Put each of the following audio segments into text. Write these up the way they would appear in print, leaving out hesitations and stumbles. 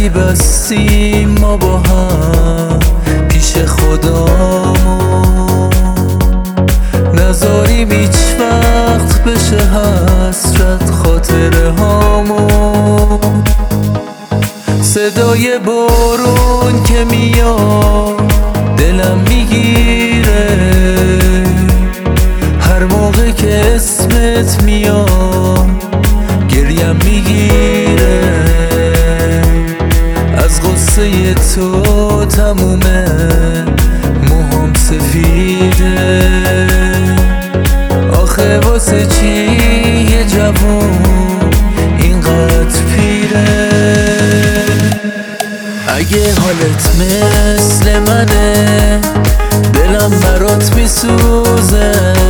عهدی بستیم ما با هم پیش خدامون، نذاریم هیچ وقت بشه حسرت خاطره هامون. صدای بارون که میاد دلم میگیره، هر موقع که اسمت میاد گریم میگیره. از غصه تو تمومه موهام سفیده، آخه واسه چی یه جوون اینقدر پیره؟ اگه حالت مثل منه دلم برات میسوزه،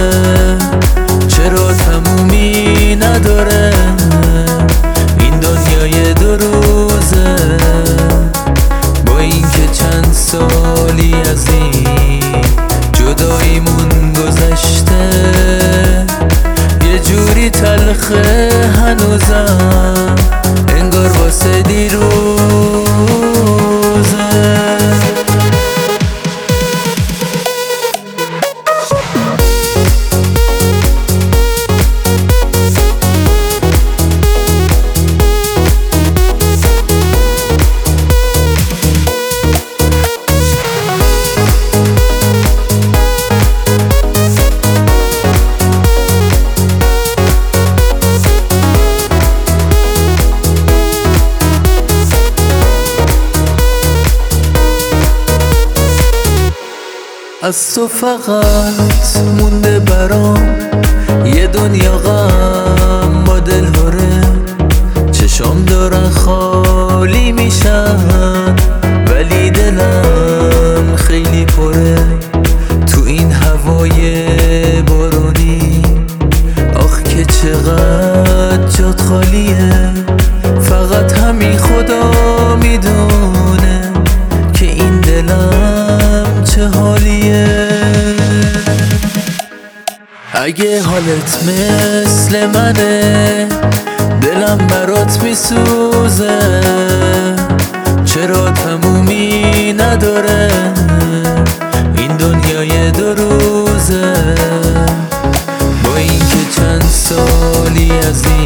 چرا تمومی نداره این دنیای دو روزه؟ با اینکه چند سالی از این جداییمون گذشته، یه جوری تلخه هنوزم انگار واسه دیروزه. از تو فقط مونده برام یه دنیا غم با دل هره، چشام دارن خالی میشن ولی دلم خیلی پره. تو این هوای بارونی آخ که چقدر جات خالیه، فقط همین خدا میدونه که این دلم چه حالیه. اگه حالت مثل منه دلم برات میسوزه، چرا تمومی نداره این دنیای دو روزه؟ با اینکه چند سالی از این